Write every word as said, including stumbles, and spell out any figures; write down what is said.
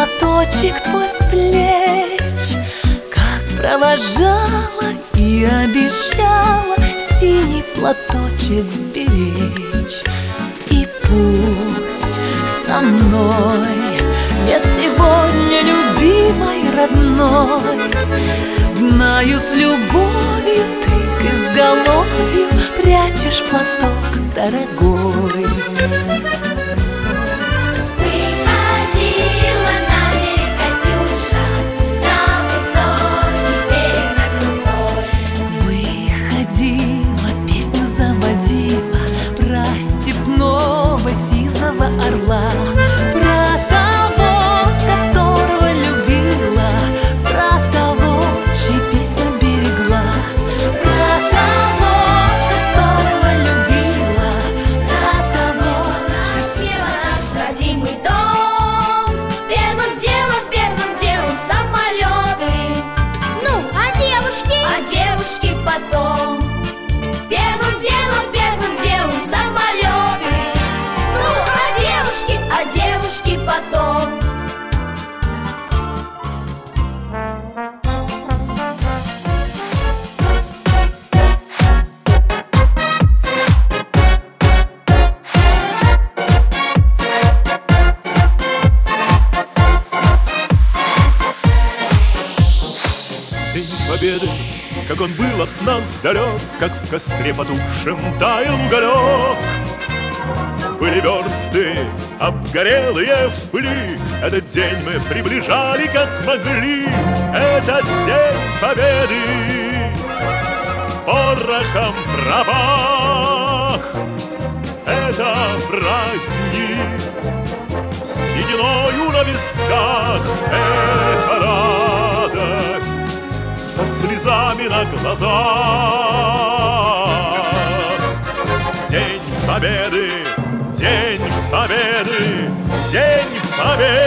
платочек твой с плеч, как провожала и обещала синий платочек сберечь. И пусть со мной нет сегодня любимой родной, знаю, с любовью ты к изголовью прячешь платок дорогой. Сизого орла, про того, которого любила, про того, чьи письма берегла, про того, которого любила, про того, чьи письма родимый дом. Первым делом, первым делом самолеты. Ну, а девушки? А девушки потом. Первым делом, первым делом самолеты. А девушки потом. День Победы, как он был от нас далек, как в костре потухшем таял уголек. Были версты обгорелые в пыли, этот день мы приближали как могли. Этот день Победы порохом пропах. Это праздник с сединою на висках. Это радость со слезами на глазах. День Победы, День Победы, День Победы.